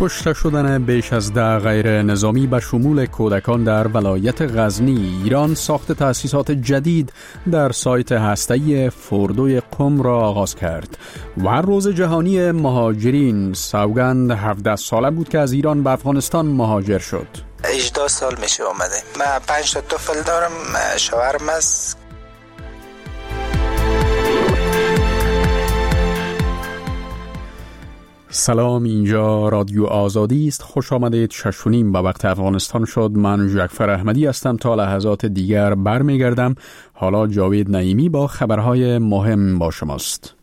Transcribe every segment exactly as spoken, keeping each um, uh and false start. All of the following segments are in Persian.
کشته شدن بیش از ده غیر نظامی به شمول کودکان در ولایت غزنی، ایران ساخت تأسیسات جدید در سایت هسته‌ای فوردوی قم را آغاز کرد و روز جهانی مهاجرین. سوگند هفده ساله بود که از ایران به افغانستان مهاجر شد. هجده سال میشه اومده. من پنج تا طفل دارم، شوهرم است. سلام، اینجا رادیو آزادی است. خوش آمدید. شش و نیم به وقت افغانستان شد. من جعفر احمدی هستم. تا لحظات دیگر برمیگردم. حالا جاوید نعیمی با خبرهای مهم با شماست.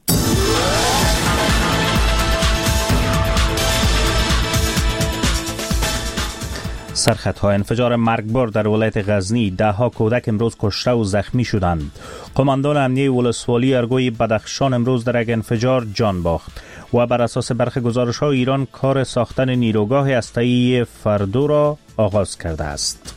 سرخطها انفجار مرگبار در ولایت غزنی، ده ها کودک امروز کشته و زخمی شدند. قماندان امنیه ولسوالی ارگوی بدخشان امروز در یک انفجار جان باخت و بر اساس برخی گزارش‌ها ایران کار ساختن نیروگاه هسته‌ای فوردو را آغاز کرده است.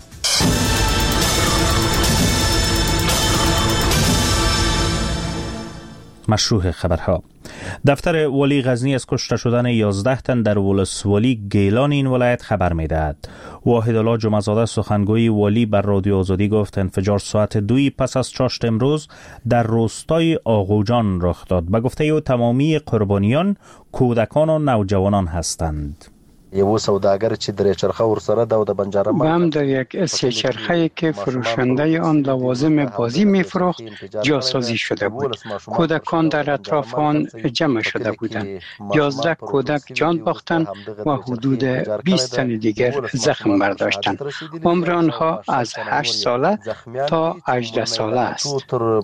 مشروع خبرها. دفتر والی غزنی از کشته شدن یازده تن در ولسوالی گیلان این ولایت خبر می‌دهد. واحدالله جمعه‌زاده سخنگوی والی بر رادیو آزادی گفت انفجار ساعت دوی پس از چاشت امروز در روستای آغوجان رخ داد. به گفته او تمامی قربانیان کودکان و نوجوانان هستند. یو سوداگر چې درې چرخه ورسره دا د بنجاره و هم در یک سه چرخه‌ای که فروشنده آن لوازم بازی می‌فروخت جاسازی شده بود. کودکان در اطراف آن جمع شده بودند. یازده کودک جان باختند و حدود بیست تن دیگر زخم برداشتند. عمر آنها از هشت ساله تا هجده ساله است.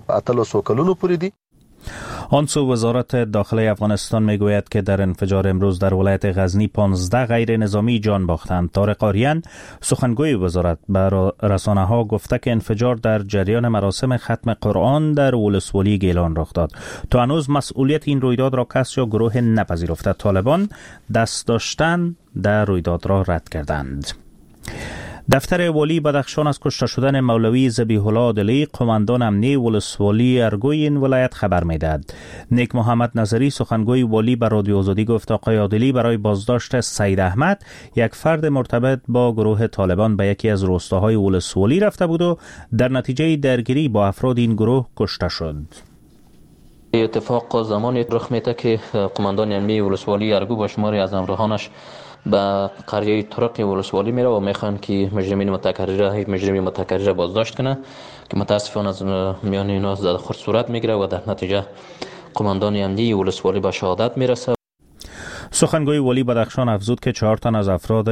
آنسو وزارت داخلی افغانستان میگوید که در انفجار امروز در ولایت غزنی پانزده غیر نظامی جان باختند. طارق آریان سخنگوی وزارت به رسانه ها گفته که انفجار در جریان مراسم ختم قرآن در ولسوالی گیلان رخ داد. تا هنوز مسئولیت این رویداد را کس یا گروه نپذیرفته. طالبان دست داشتن در رویداد را رد کردند. دفتر والی بدخشان از کشته شدن مولوی ذبیح الله عادلی قماندان امنیه ولسوالی ارگوی این ولایت خبر میدهد. نیک محمد نظری سخنگوی والی بر رادیو آزادی گفت آقای عادلی برای بازداشت سید احمد، یک فرد مرتبط با گروه طالبان، به یکی از روستاهای ولسوالی رفته بود و در نتیجه درگیری با افراد این گروه کشته شد. اتفاق زمانی رخ میده که قماندان امنیه ولسوالی ارگو با شماری از همراهانش به قریه طرق ولسوالی میره و میخوان که مجرمین متکرره مجرمین متکرره بازداشت کنه که متاسفانه از میان اینا زد خورد صورت میگیره و در نتیجه قماندان امنیه ولسوالی به شهادت میرسه. سخنگوی والی بدخشان افزود که چهار تن از افراد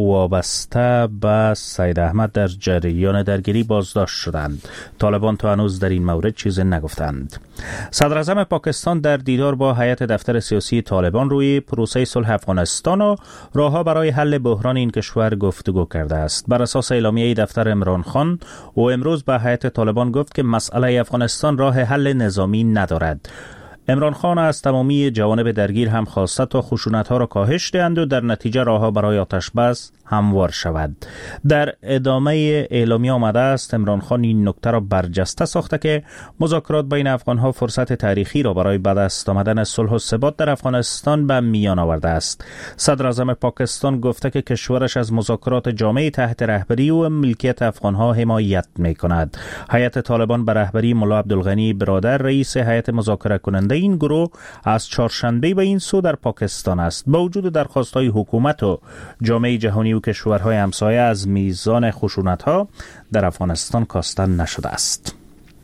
وابسته به سید احمد در جریان درگیری بازداشت شدند. طالبان تا هنوز در این مورد چیزی نگفتند. صدر اعظم پاکستان در دیدار با هیئت دفتر سیاسی طالبان روی پروسه صلح افغانستان و راهها برای حل بحران این کشور گفتگو کرده است. بر اساس اعلامیه دفتر عمران خان، او امروز به هیئت طالبان گفت که مسئله افغانستان راه حل نظامی ندارد. عمران خان از تمامی جوانب درگیر هم خواسته تا خشونت‌ها را کاهش دهند و در نتیجه راهها برای آتش بس هموار شود. در ادامه اعلامیه آمده است عمران خان این نکته را برجسته ساخته که مذاکرات بین افغان‌ها فرصت تاریخی را برای به دست آمدن صلح و ثبات در افغانستان به میان آورده است. صدر اعظم پاکستان گفته که کشورش از مذاکرات جامع تحت رهبری و ملکیت افغان‌ها حمایت می‌کند. هیئت طالبان به رهبری ملا عبدالغنی برادر رئیس هیئت مذاکره کننده این گروه از چهارشنبه به این سو در پاکستان است. با وجود درخواست‌های حکومت و جامعه جهانی و کشورهای همسایه از میزان خشونت‌ها در افغانستان کاستن نشده است.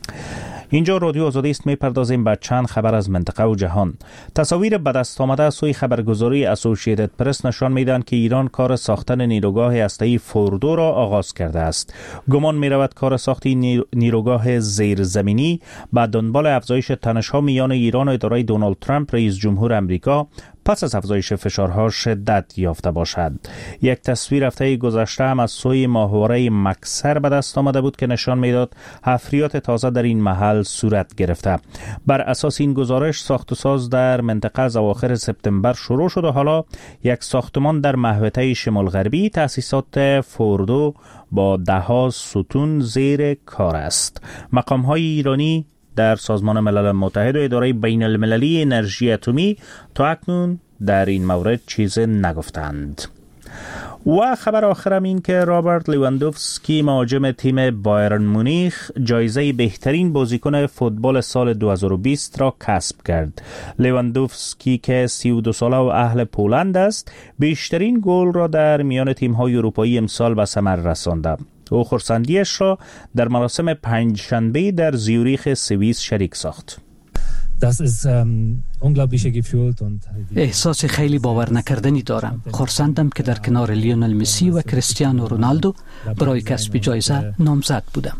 اینجا رادیو آزادی است. می‌پردازیم به چند خبر از منطقه و جهان. تصاویر به دست آمده از سوی خبرگزاری اسوسییتد پرس نشان می‌دهند که ایران کار ساختن نیروگاه هسته‌ای فوردو را آغاز کرده است. گمان می‌رود کار ساخت نیروگاه زیرزمینی به دنبال افزایش تنش‌ها میان ایران و اداره دونالد ترامپ رئیس جمهور آمریکا پس از افزایش فشارها شدت یافته باشد. یک تصویر هفته گذشته هم از سوی ماهواره مکسر به دست آمده بود که نشان میداد حفریات تازه در این محل صورت گرفته. بر اساس این گزارش ساخت و ساز در منطقه از اواخر سپتامبر شروع شد و حالا یک ساختمان در محوطه شمال غربی تأسیسات فوردو با دهها ستون زیر کار است. مقام‌های ایرانی در سازمان ملل متحد و اداره بین المللی انرژی اتمی تا اکنون در این مورد چیزی نگفتند. و خبر آخرم این که رابرت لیواندوفسکی مهاجم تیم بایرن مونیخ جایزه بهترین بازیکن فوتبال سال دو هزار و بیست را کسب کرد. لیواندوفسکی که سی و دو ساله و اهل پولند است، بیشترین گل را در میان تیم‌های اروپایی امسال به ثمر رسانده. او خرسندیش را در مراسم پنجشنبه در زیوریخ سوئیس شریک ساخت. احساس خیلی باور نکردنی دارم. خرسندم که در کنار لیونل مسی و کریستیانو رونالدو برای کسب جایزه نامزد بودم.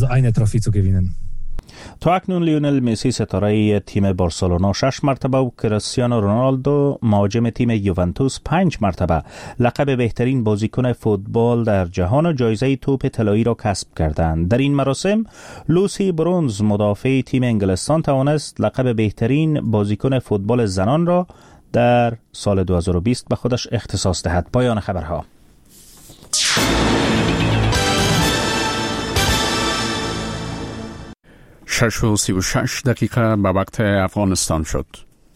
تا اکنون لیونل مسی ستاره تیم بارسلونا شش مرتبه و کریستیانو رونالدو مهاجم تیم یوونتوس پنج مرتبه لقب بهترین بازیکن فوتبال در جهان و جایزه توپ طلایی را کسب کردند. در این مراسم لوسی برونز مدافع تیم انگلستان توانست لقب بهترین بازیکن فوتبال زنان را در سال دو هزار و بیست به خودش اختصاص دهد. پایان خبرها. شش و سی و شش دقیقه به وقت افغانستان شد.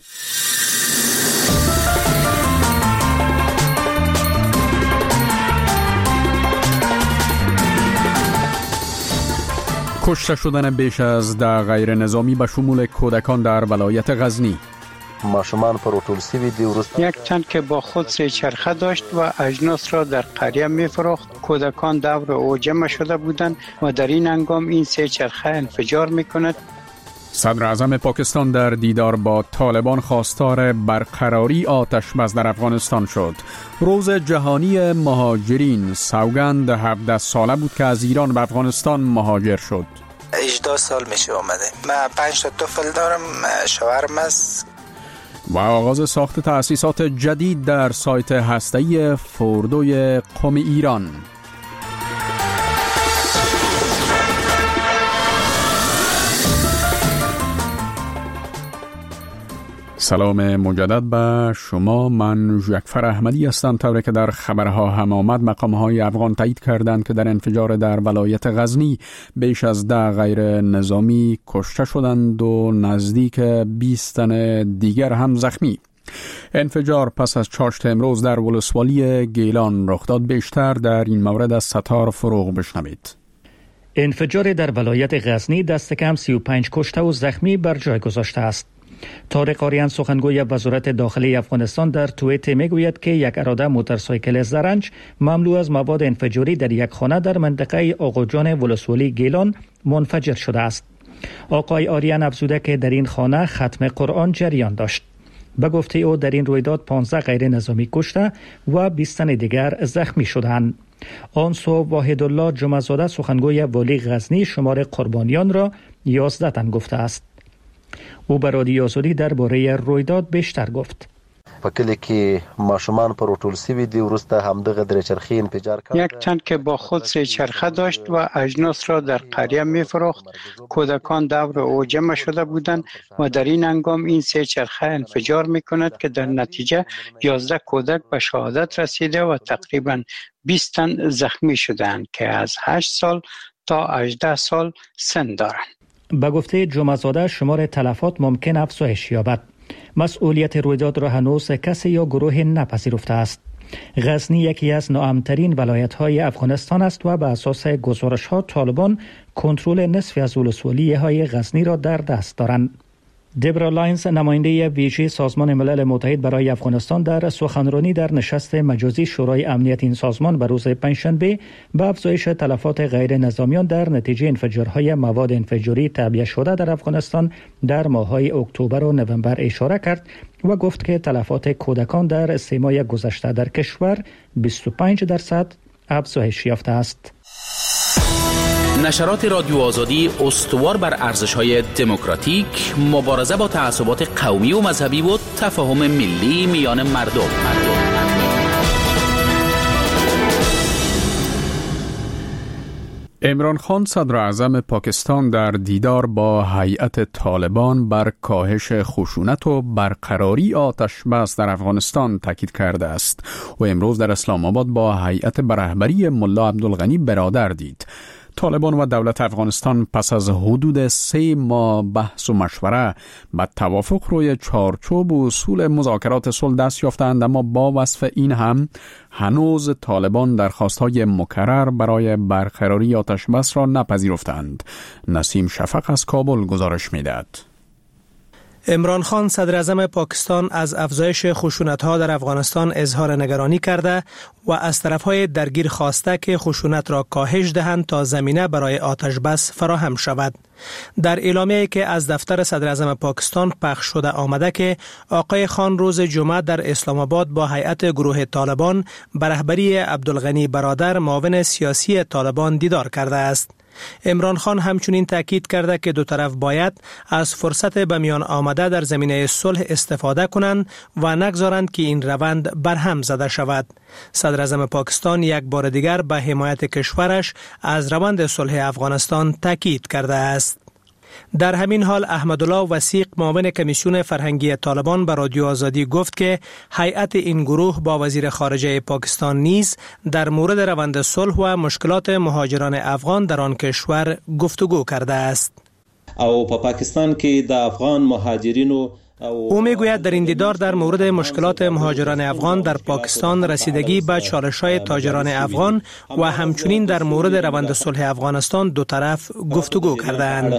کشته شدن بیش از ده غیر نظامی به شمول کودکان در ولایت غزنی. ماشومان پر ټول سوي دي. ورسته یک تن که با خود سه چرخه داشت و اجناس را در قریه می فروخت. کودکان دور او جمع شده بودند و در این هنگام این سه چرخه انفجار می کند. صدر اعظم پاکستان در دیدار با طالبان خواستار برقراری آتش بس در افغانستان شد. روز جهانی مهاجرین سوگند هفده ساله بود که از ایران به افغانستان مهاجر شد. هجده سال میشه اومده. من پنج تا طفل دارم، شوهرم است. و آغاز ساخت تأسیسات جدید در سایت هسته‌ای فوردوی قم ایران. سلام مجدد به شما. من جعفر احمدی هستم. طوری که در خبرها هم آمد، مقام‌های افغان تایید کردند که در انفجار در ولایت غزنی بیش از ده غیر نظامی کشته شدند و نزدیک بیست تن دیگر هم زخمی. انفجار پس از چاشت امروز در ولسوالی گیلان رخ داد. بیشتر در این مورد از ستار فروغ بشنوید. انفجار در ولایت غزنی دست کم سی و پنج کشته و زخمی بر جای گذاشته است. طارق آریان سخنگوی وزارت داخلی افغانستان در توییت میگوید که یک اراده موتورسایکل زرنج مملو از مواد انفجاری در یک خانه در منطقه آقاجان ولسوالی گیلان منفجر شده است. آقای آریان افزوده که در این خانه ختم قرآن جریان داشت. به گفته او در این رویداد پانزده غیر نظامی کشته و بیست تن دیگر زخمی شدند. آن سو واحدالله جمعه‌زاده سخنگوی والی غزنی شمار قربانیان را یازده تن گفته است. او به رادیو آزادی درباره رویداد بیشتر گفت. په کلی کې ماشومان پر ټول سوي دي. ورسته همدغه درې چرخې انفجار کرد. یک تن که با خود سه چرخه داشت و اجناس را در قریه می فروخت. کودکان دور او جمع شده بودند و در این هنگام این سه چرخه انفجار می کند که در نتیجه یازده کودک به شهادت رسیده و تقریبا بیست تن زخمی شدند که از هشت سال تا هجده سال سن دارند. به گفته جمعه‌زاده شمار تلفات ممکن افزایش یابد. مسئولیت رویداد را هنوز کسی یا گروه نپذیرفته است. غزنی یکی از ناامن‌ترین ولایت‌های افغانستان است و به اساس گزارش‌ها طالبان کنترل نصف از ولسوالی‌های غزنی را در دست دارند. دبرا لاینز نماینده ویژه سازمان ملل متحد برای افغانستان در سخنرانی در نشست مجازی شورای امنیت این سازمان به روز پنجشنبه به افزایش تلفات غیر نظامیان در نتیجه انفجارهای مواد انفجاری تعبیه شده در افغانستان در ماه‌های اکتبر و نوامبر اشاره کرد و گفت که تلفات کودکان در سه ماه گذشته در کشور بیست و پنج درصد افزایش یافته است. نشرات رادیو آزادی استوار بر ارزش‌های دموکراتیک، مبارزه با تعصبات قومی و مذهبی و تفاهم ملی میان مردم. عمران خان صدر اعظم پاکستان در دیدار با هیئت طالبان بر کاهش خشونت و برقراری آتش بس در افغانستان تاکید کرده است و امروز در اسلام آباد با هیئت به رهبری ملا عبدالغنی برادر دید. طالبان و دولت افغانستان پس از حدود سه ماه بحث و مشوره به توافق روی چارچوب و اصول مذاکرات صلح دست یافتند، اما با وصف این هم هنوز طالبان درخواست‌های مکرر برای برقراری آتش بس را نپذیرفتند. نسیم شفق از کابل گزارش می‌دهد. عمران خان صدر اعظم پاکستان از افزایش خشونت‌ها در افغانستان اظهار نگرانی کرده و از طرف‌های درگیر خواسته که خشونت را کاهش دهند تا زمینه برای آتش بس فراهم شود. در اعلامیه‌ای که از دفتر صدر اعظم پاکستان پخش شده آمده که آقای خان روز جمعه در اسلام آباد با هیئت گروه طالبان به رهبری عبدالغنی برادر معاون سیاسی طالبان دیدار کرده است. عمران خان همچنین تاکید کرده که دو طرف باید از فرصت به میان آمده در زمینه صلح استفاده کنند و نگذارند که این روند برهم زده شود. صدر اعظم پاکستان یک بار دیگر به حمایت کشورش از روند صلح افغانستان تاکید کرده است. در همین حال احمدالله وثیق معاون کمیسیون فرهنگی طالبان به رادیو آزادی گفت که هیئت این گروه با وزیر خارجه پاکستان نیز در مورد روند صلح و مشکلات مهاجران افغان در آن کشور گفتگو کرده است. او په پاکستان کې د افغان مهاجرینو او میگوید در این دیدار در مورد مشکلات مهاجران افغان در پاکستان، رسیدگی به چالش‌های تاجران افغان و همچنین در مورد روند صلح افغانستان دو طرف گفتگو کردند.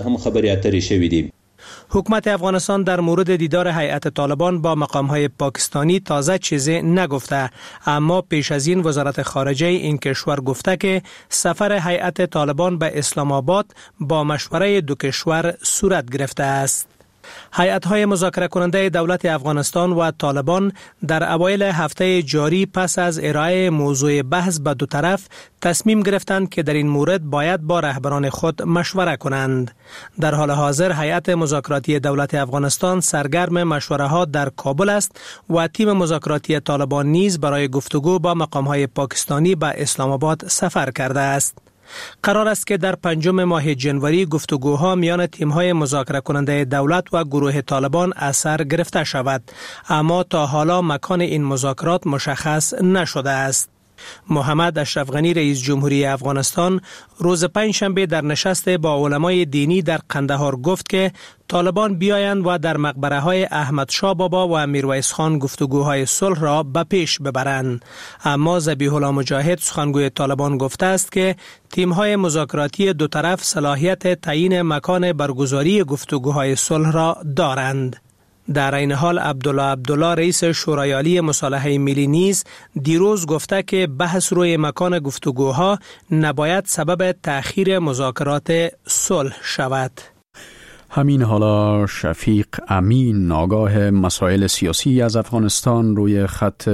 حکومت افغانستان در مورد دیدار هیئت طالبان با مقام‌های پاکستانی تازه چیزی نگفته، اما پیش از این وزارت خارجه این کشور گفته که سفر هیئت طالبان به اسلام آباد با مشوره دو کشور صورت گرفته است. هیئت‌های مذاکره کننده دولت افغانستان و طالبان در اوایل هفته جاری پس از ارائه موضوع بحث به دو طرف تصمیم گرفتند که در این مورد باید با رهبران خود مشوره کنند. در حال حاضر هیئت مذاکراتی دولت افغانستان سرگرم مشوره‌ها در کابل است و تیم مذاکراتی طالبان نیز برای گفتگو با مقام‌های پاکستانی به اسلام آباد سفر کرده است. قرار است که در پنجم ماه جنوری گفتگوها میان تیم‌های مذاکره کننده دولت و گروه طالبان از سر گرفته شود، اما تا حالا مکان این مذاکرات مشخص نشده است. محمد اشرف غنی رئیس جمهوری افغانستان روز پنجشنبه در نشست با علمای دینی در قندهار گفت که طالبان بیایند و در مقبره های احمد شاه بابا و میرویس خان گفتگوهای صلح را به پیش ببرند. اما ذبیح الله مجاهد سخنگوی طالبان گفته است که تیم‌های مذاکراتی دو طرف صلاحیت تعیین مکان برگزاری گفتگوهای صلح را دارند. در این حال عبدالله عبدالله رئیس شورای عالی مصالحه ملی نیز دیروز گفته که بحث روی مکان گفتگوها نباید سبب تأخیر مذاکرات صلح شود. همین حالا شفیق امین آگاه مسائل سیاسی از افغانستان روی خط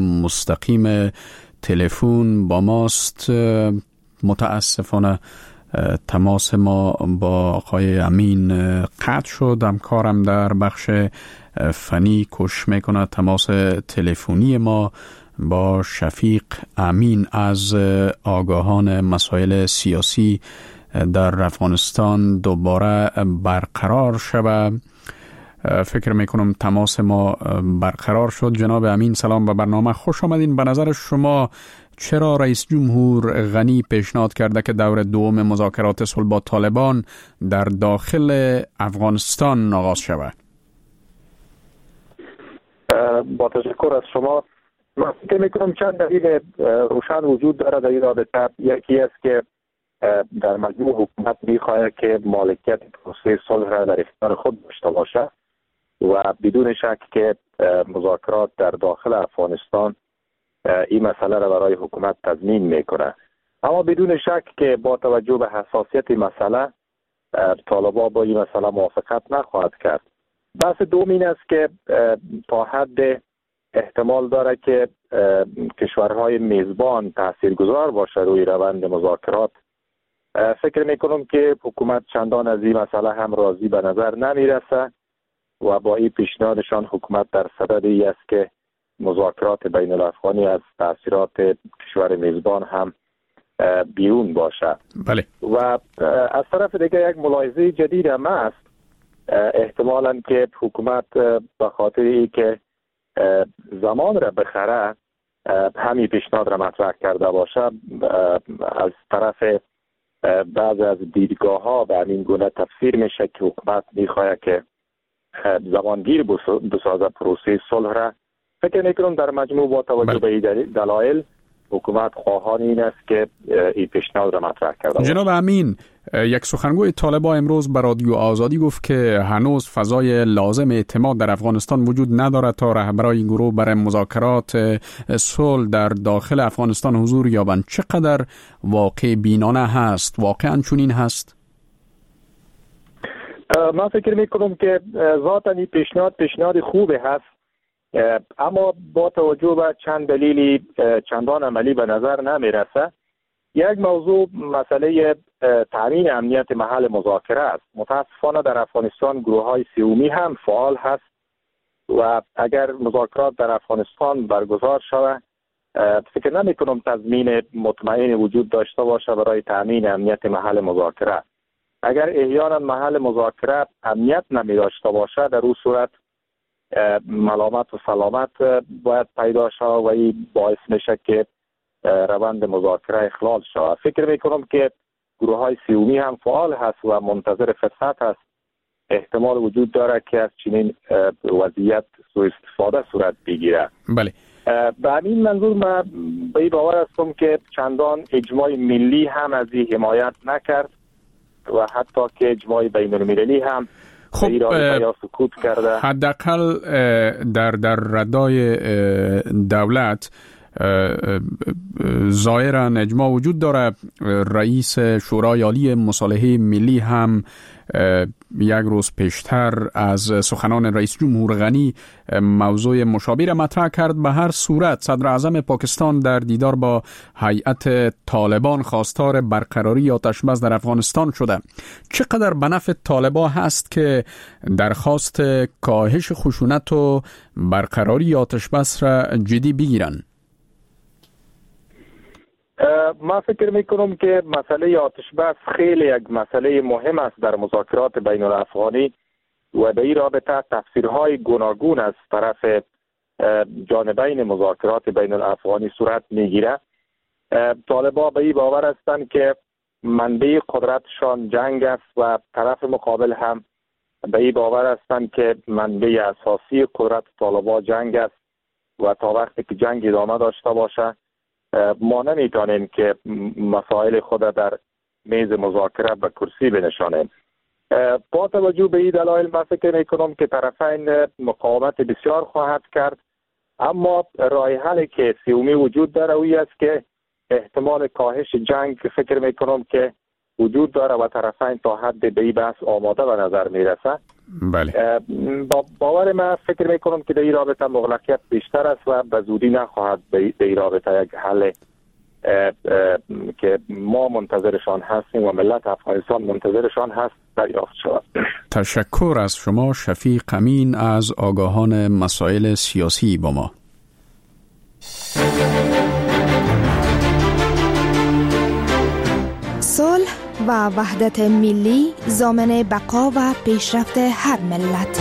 مستقیم تلفن با ماست. متاسفانه تماس ما با آقای امین قطع شد. همکارم در بخش فنی کش میکنه تماس تلفنی ما با شفیق امین از آگاهان مسائل سیاسی در افغانستان دوباره برقرار شود. فکر میکنم تماس ما برقرار شد. جناب امین سلام به برنامه، خوش آمدین. به نظر شما چرا رئیس جمهور غنی پیشنهاد کرده که دور دوم مذاکرات صلح با طالبان در داخل افغانستان آغاز شود؟ با تشکر از شما. من فکر میکنم چند دلیل روشن وجود داره در این رابطه. یکی است که در مجموع حکومت میخواهد که مالکیت پروسه صلح را در اختیار خود داشته باشه و بدون شک که مذاکرات در داخل افغانستان این مسئله را برای حکومت تضمین میکنه. اما بدون شک که با توجه به حساسیت مسئله طالبان با این مسئله موافقت نخواهد کرد. بحث دوم این است که تا حد احتمال داره که کشورهای میزبان تاثیرگذار باشه روی روند مذاکرات. فکر میکنم که حکومت چندان از این مسئله هم راضی به نظر نمیرسه و با این پیشنهادشان حکومت در صدد ای است که مذاکرات بین الافغانی از تاثیرات کشور میزبان هم بیرون باشه. بله. و از طرف دیگه یک ملاحظه جدید هم است، احتمالاً که حکومت به خاطر ای که زمان را بخره همین پیشنهاد را مطرح کرده باشه، از طرف بعض از دیدگاه ها به این گونه تفسیر میشه که حکومت میخواد که زمانگیر بسازه پروسه صلح را. فکر میکنم در مجموع با توجه به دلایل حکومت خواهان این است که این پیشنهاد را مطرح کرده. جناب امین، یک سخنگوی طالبان امروز به رادیو آزادی گفت که هنوز فضای لازم اعتماد در افغانستان وجود ندارد تا رهبران گروه برای مذاکرات صلح در داخل افغانستان حضور یابند. چقدر واقع بینانه هست؟ واقعا چنین هست؟ من فکر میکنم که ذاتاً این پیشنهاد پیشنهاد خوبه هست، اما با توجه به چند دلیلی چندان عملی به نظر نمیرسه. یک موضوع مسئله تامین امنیت محل مذاکره است. متاسفانه در افغانستان گروه های سیومی هم فعال هست و اگر مذاکرات در افغانستان برگزار شود فکر نمی کنم تضمین مطمئن وجود داشته باشه برای تامین امنیت محل مذاکره. اگر احیانا محل مذاکره امنیت نمی داشته باشه در اون صورت ملامت و سلامت باید پیدا شود و این باعث میشه که روند مذاکره اخلال شود. فکر میکنم که گروه های سیومی هم فعال هست و منتظر فرصت هست. احتمال وجود داره که از چنین وضعیت سوء استفاده صورت بگیره. بله. به همین منظور من به این باور هستم که چندان اجماع ملی هم از این حمایت نکرد و حتی که اجماع بین المللی هم خب سکوت کرده. حداقل در در ردای دولت ظاهرا اجماع وجود داره. رئیس شورای عالی مصالحه ملی هم یک روز پیشتر از سخنان رئیس جمهور غنی موضوع مشابه مطرح کرد. به هر صورت صدر اعظم پاکستان در دیدار با هیئت طالبان خواستار برقراری آتش بس در افغانستان شده. چقدر به نفع طالبان هست که درخواست کاهش خشونت و برقراری آتش بس را جدی بگیرن؟ من فکر میکنم که مسئله آتش بس خیلی یک مسئله مهم است در مذاکرات بین الافغانی و به این رابطه تفسیرهای گوناگون از طرف جانبین مذاکرات بین الافغانی صورت میگیره. طالبان به این باور هستند که منبع قدرتشان جنگ است و طرف مقابل هم به این باور هستند که منبع اساسی قدرت طالبان جنگ است و تا وقتی که جنگ ادامه داشته باشه ما نمیتونیم که مسائل خود در میز مذاکره به کرسی بنشانیم. با توجه به این دلایل من فکر میکنم که طرفین مقاومت بسیار خواهد کرد، اما راه حلی که سیومی وجود داره اوی است که احتمال کاهش جنگ فکر میکنم که وجود داره و طرفین تا حد به این بحث آماده به نظر میرسه. بله. با باور من فکر میکنم که در این رابطه مغلقیت بیشتر است و به زودی نخواهد به این رابطه یک حل که ما منتظرشان هستیم و ملت افغانستان منتظرشان هست دریافت شود. تشکر از شما شفیق امین از آگاهان مسائل سیاسی با ما. صلح و وحدت ملی ضامن بقا و پیشرفت هر ملت.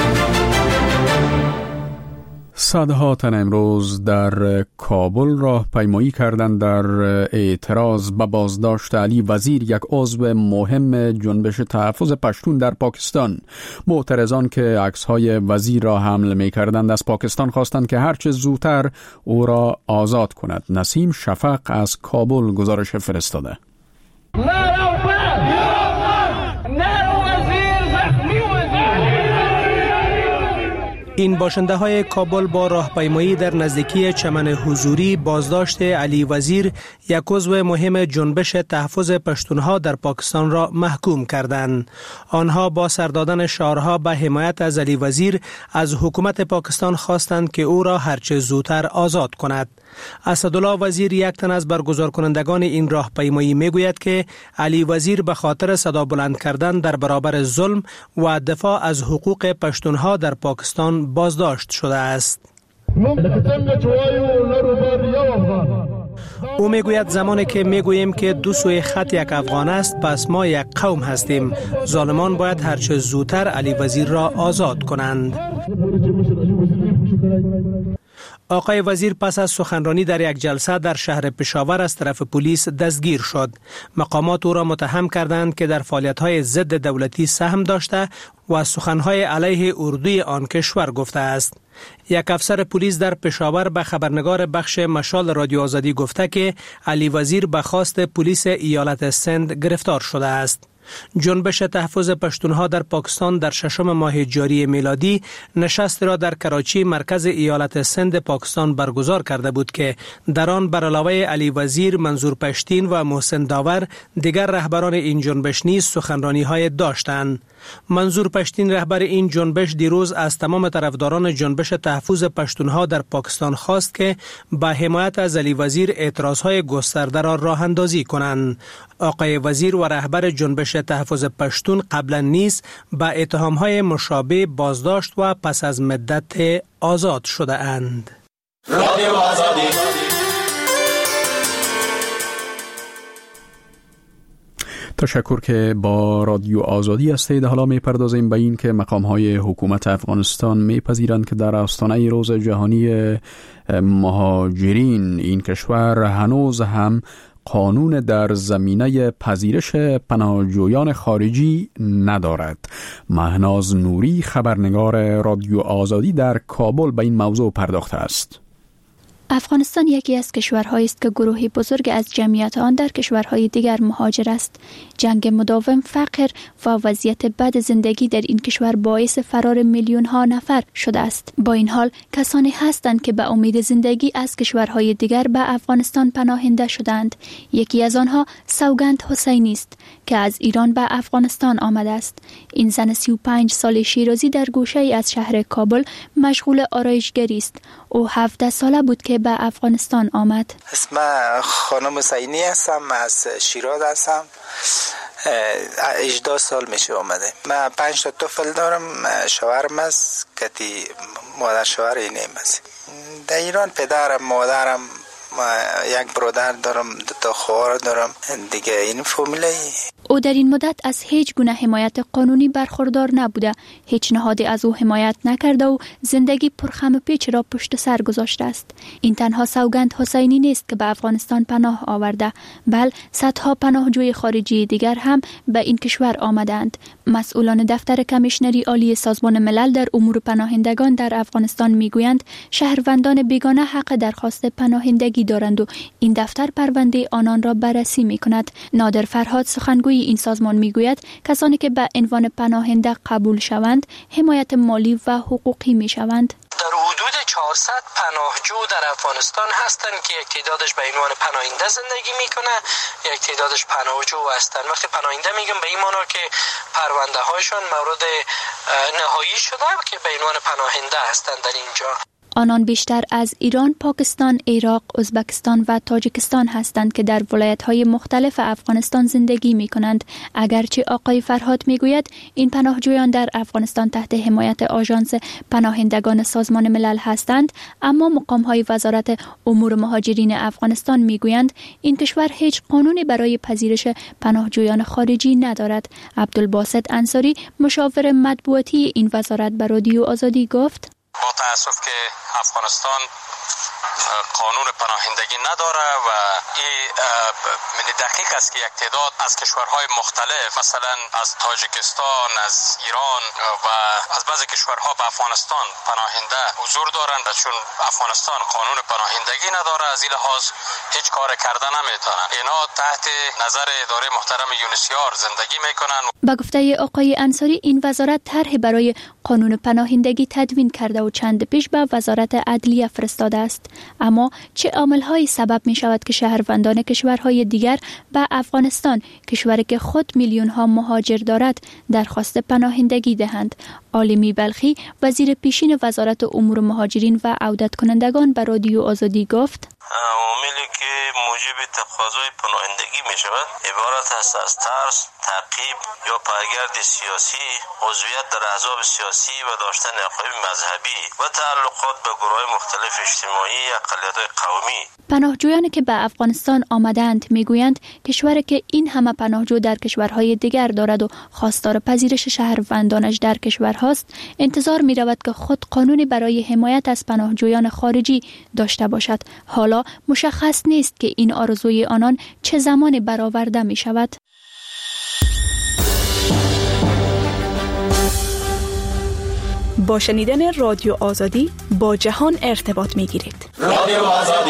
صدها تن امروز در کابل راهپیمایی کردند در اعتراض به بازداشت علی وزیر، یک عضو مهم جنبش تحفظ پشتون در پاکستان. معترضان که عکس‌های وزیر را حمل می‌کردند از پاکستان خواستند که هرچه زودتر او را آزاد کند. نسیم شفق از کابل گزارش فرستاده. این باشنده های کابل با راهپیمایی در نزدیکی چمن حضوری بازداشت علی وزیر، یک عضو مهم جنبش تحفظ پشتونها در پاکستان را محکوم کردند. آنها با سر دادن شعارها به حمایت از علی وزیر از حکومت پاکستان خواستند که او را هرچه زودتر آزاد کند. اسدالله وزیر، یک تن از برگزار کنندگان این راهپیمایی، میگوید که علی وزیر به خاطر صدا بلند کردن در برابر ظلم و دفاع از حقوق پشتونها در پاکستان بازداشت شده است. او میگوید زمانی که میگوییم که دو سوی خط یک افغان است، پس ما یک قوم هستیم. ظالمان باید هرچه زودتر علی وزیر را آزاد کنند. آقای وزیر پس از سخنرانی در یک جلسه در شهر پشاور از طرف پلیس دستگیر شد. مقامات او را متهم کردند که در فعالیت‌های ضد دولتی سهم داشته و سخنهای علیه اردوی آن کشور گفته است. یک افسر پلیس در پشاور به خبرنگار بخش مشال رادیو آزادی گفته که علی وزیر به خواست پلیس ایالت سند گرفتار شده است. جنبش تحفظ پشتونها در پاکستان در ششم ماه جاری میلادی نشست را در کراچی مرکز ایالت سند پاکستان برگزار کرده بود که در آن بر علاوه علی وزیر، منظور پشتین و محسن داور دیگر رهبران این جنبش نیز سخنرانی‌های داشتند. منظور پشتین رهبر این جنبش دیروز از تمام طرفداران جنبش تحفظ پشتونها در پاکستان خواست که به حمایت از علی وزیر اعتراضهای گسترده را راه اندازی کنند. آقای وزیر و رهبر جنبش تحفظ پشتون قبلا نیز به اتهامهای مشابه بازداشت و پس از مدت آزاد شده اند. رادیو آزادی. تشکر که با رادیو آزادی هستید. حالا میپردازیم به این که مقام‌های حکومت افغانستان میپذیرند که در آستانه روز جهانی مهاجرین این کشور هنوز هم قانون در زمینه پذیرش پناهجویان خارجی ندارد. مهناز نوری خبرنگار رادیو آزادی در کابل به این موضوع پرداخته است. افغانستان یکی از کشورهایی است که گروهی بزرگ از جمعیت آن در کشورهای دیگر مهاجر است. جنگ مداوم، فقر و وضعیت بد زندگی در این کشور باعث فرار میلیون ها نفر شده است. با این حال کسانی هستند که به امید زندگی از کشورهای دیگر به افغانستان پناهنده شدند. یکی از آنها سوگند حسینی است که از ایران به افغانستان آمده است. این زن سی و پنج ساله شیرازی در گوشه ای از شهر کابل مشغول آرایشگری است. او هفده ساله بود که به افغانستان آمد. اسم خانم حسینی هستم، از شیراز هستم. هجده سال میشه آمده. من پنج تا طفل دارم، شوهرم است که مادر شوهر اینم است. در ایران پدرم، مادرم، یک برادر دارم، دو تا خواهر دارم دیگه. این فامیلی. او در این مدت از هیچ گونه حمایت قانونی برخوردار نبوده. هیچ نهادی از او حمایت نکرده و زندگی پرخم و پیچ را پشت سر گذاشته است. این تنها سوگند حسینی نیست که به افغانستان پناه آورده، بل صدها پناهجوی خارجی دیگر هم به این کشور آمدند. مسئولان دفتر کمیشنری عالی سازمان ملل در امور پناهندگان در افغانستان میگویند شهروندان بیگانه حق درخواست پناهندگی دارند و این دفتر پرونده آنان را بررسی میکند. نادر فرهاد سخنگوی این سازمان میگوید کسانی که به عنوان پناهنده قبول شوند حمایت مالی و حقوقی میشوند. در حدود چهارصد پناهجو در افغانستان هستند که یک تعدادش به عنوان پناهنده زندگی میکنه، یک تعدادش پناهجو هستند. وقتی پناهنده میگم به این معنی که پرونده هایشان مورد نهایی شده که به عنوان پناهنده هستند در اینجا. آنان بیشتر از ایران، پاکستان، عراق، ازبکستان و تاجیکستان هستند که در ولایت‌های مختلف افغانستان زندگی می‌کنند. اگرچه آقای فرهاد می‌گوید این پناهجویان در افغانستان تحت حمایت آژانس پناهندگان سازمان ملل هستند، اما مقام‌های وزارت امور مهاجرین افغانستان می‌گویند این کشور هیچ قانونی برای پذیرش پناهجویان خارجی ندارد. عبدالباسط انصاری، مشاور مطبوعاتی این وزارت، به رادیو آزادی گفت: با تأسف که افغانستان قانون پناهندگی نداره و این دقیق است که یک تعداد از کشورهای مختلف مثلا از تاجیکستان، از ایران و از بعضی کشورها به افغانستان پناهنده حضور دارند، چون افغانستان قانون پناهندگی نداره از این لحاظ هیچ کار کرده نمیتونن. اینا تحت نظر اداره محترم یونسیار زندگی میکنن. با گفته آقای انصاری این وزارت طرح برای قانون پناهندگی تدوین کرده و چند پیش به وزارت عدلیه فرستاده است. اما چه عامل‌هایی سبب می شود که شهروندان کشورهای دیگر به افغانستان، کشوری که خود میلیون‌ها مهاجر دارد، درخواست پناهندگی دهند؟ عالمی بلخی، وزیر پیشین وزارت امور مهاجرین و عودت کنندگان، به رادیو آزادی گفت: عاملی که موجب تقاضای پناهندگی می شود عبارت است از ترس، تعقیب یا پایگرد سیاسی، عضویت در احزاب سیاسی و داشتن عقاید مذهبی و تعلقات به گروه مختلف اجتماعی یا اقلیت‌های قومی. پناهجویانی که به افغانستان آمدند میگویند کشوری که این همه پناهجو در کشورهای دیگر دارد و خواستار پذیرش شهروندانش در کشورهاست، انتظار می رود که خود قانونی برای حمایت از پناهجویان خارجی داشته باشد. حالا مشخص نیست که این آرزوی آنان چه زمانی برآورده می شود. با شنیدن رادیو آزادی با جهان ارتباط می گیرید. رادیو آزادی.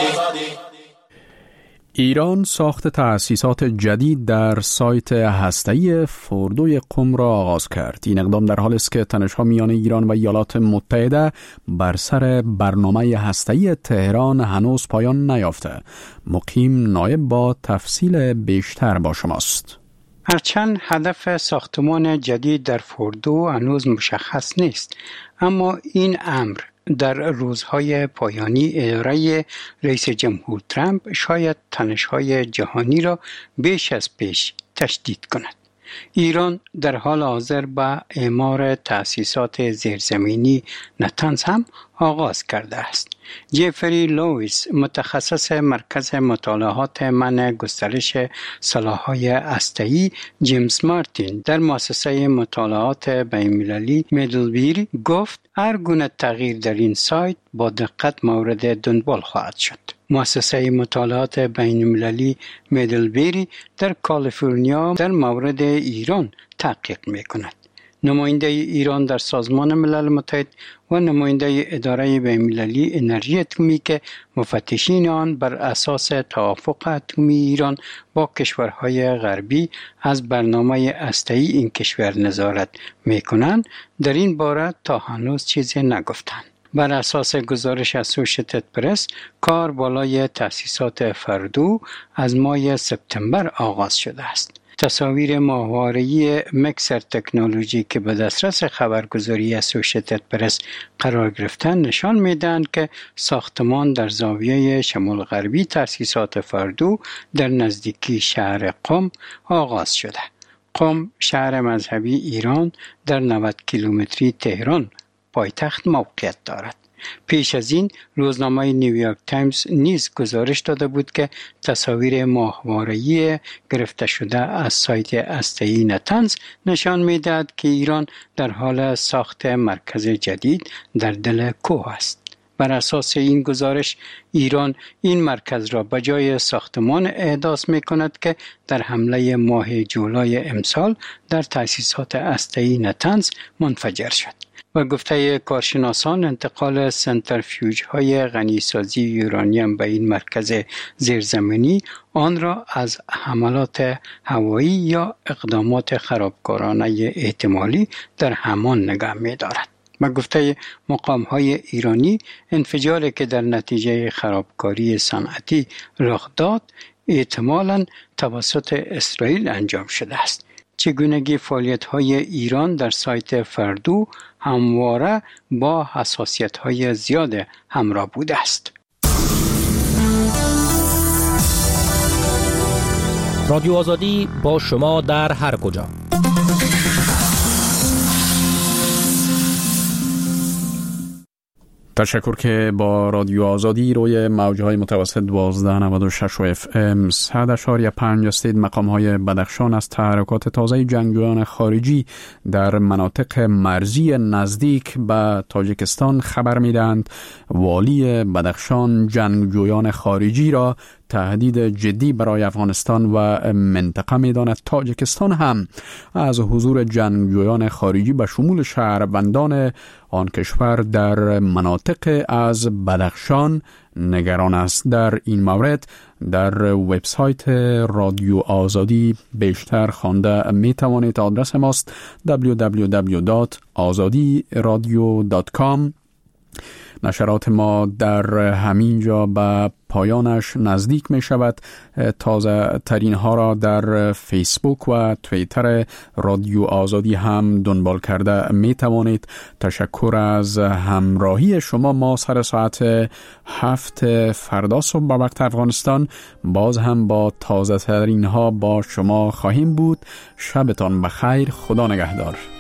ایران ساخت تأسیسات جدید در سایت هسته‌ای فوردوی قم را آغاز کرد. این اقدام در حالی است که تنش‌ها میان ایران و ایالات متحده بر سر برنامه هسته‌ای تهران هنوز پایان نیافته. مقیم نایب با تفصیل بیشتر با شماست. هرچند هدف ساختمان جدید در فوردو هنوز مشخص نیست، اما این امر در روزهای پایانی اداره رئیس جمهور ترامپ شاید تنش‌های جهانی را بیش از پیش تشدید کند. ایران در حال حاضر با اعمار تأسیسات زیرزمینی نتنز هم آغاز کرده است. جفری لوئیس، متخصص مرکز مطالعات منع گسترش سلاح‌های هسته‌ای جیمز مارتین در مؤسسه مطالعات بین‌المللی میدلبری گفت هر گونه تغییر در این سایت با دقت مورد دنبال خواهد شد. مؤسسه مطالعات بین‌المللی میدلبری در کالیفرنیا در مورد ایران تحقیق می‌کند. نماینده ایران در سازمان ملل متحد و نماینده اداره بین‌المللی انرژی اتمی که مفتشین آن بر اساس توافق اتمی ایران با کشورهای غربی از برنامه هسته‌ای این کشور نظارت می‌کنند، در این باره تا هنوز چیزی نگفتند. بر اساس گزارش اسوشیتد پرس، کار بالای تأسیسات فردو از ماه سپتامبر آغاز شده است. تصاویر ماهواره‌ای مکسر تکنولوژی که به دسترس خبرگزاری اسوشیتد پرس قرار گرفتن نشان می‌دهند که ساختمان در زاویه شمال غربی تأسیسات فردو در نزدیکی شهر قم آغاز شده. قم شهر مذهبی ایران در نود کیلومتری تهران پایتخت موقعیت دارد. پیش از این روزنامه نیویورک تایمز نیز گزارش داده بود که تصاویر ماهواره‌ای گرفته شده از سایت هسته‌ای نتنز نشان می‌دهد که ایران در حال ساخت مرکز جدید در دل کوه است. بر اساس این گزارش ایران این مرکز را به جای ساختمان احداث می‌کند که در حمله ماه جولای امسال در تأسیسات هسته‌ای نتنز منفجر شد. و گفته کارشناسان انتقال سنترفیوژهای غنیسازی یورانیم به این مرکز زیرزمینی آن را از حملات هوایی یا اقدامات خرابکارانه احتمالی در همان نگه می دارد. و گفته مقام‌های ایرانی انفجاری که در نتیجه خرابکاری صنعتی رخ داد احتمالاً توسط اسرائیل انجام شده است. چگونگی فعالیت‌های ایران در سایت فردو همواره با حساسیت‌های زیاد همراه بوده است. رادیو آزادی با شما در هر کجا. تشکر که با رادیو آزادی روی موجهای متوسط دوازده نود و شش و اف ام صد اشاری پنج هستید. مقام‌های بدخشان از تحرکات تازه جنگجویان خارجی در مناطق مرزی نزدیک به تاجیکستان خبر می‌دهند. والی بدخشان جنگجویان خارجی را تهدید جدی برای افغانستان و منطقه می‌داند. تاجیکستان هم از حضور جنگجویان خارجی به شمول شهروندان آن کشور در مناطق از بدخشان نگران است. در این مورد در وبسایت رادیو آزادی بیشتر خوانده می توانید. آدرس ماست دبلیو دبلیو دبلیو دات آزادی رادیو دات کام. نشرات ما در همین جا به پایانش نزدیک می شود. تازه ترین ها را در فیسبوک و توییتر رادیو آزادی هم دنبال کرده می توانید. تشکر از همراهی شما. ما سر ساعت هفت فردا صبح به وقت افغانستان باز هم با تازه ترین ها با شما خواهیم بود. شبتان بخیر. خدا نگهدار.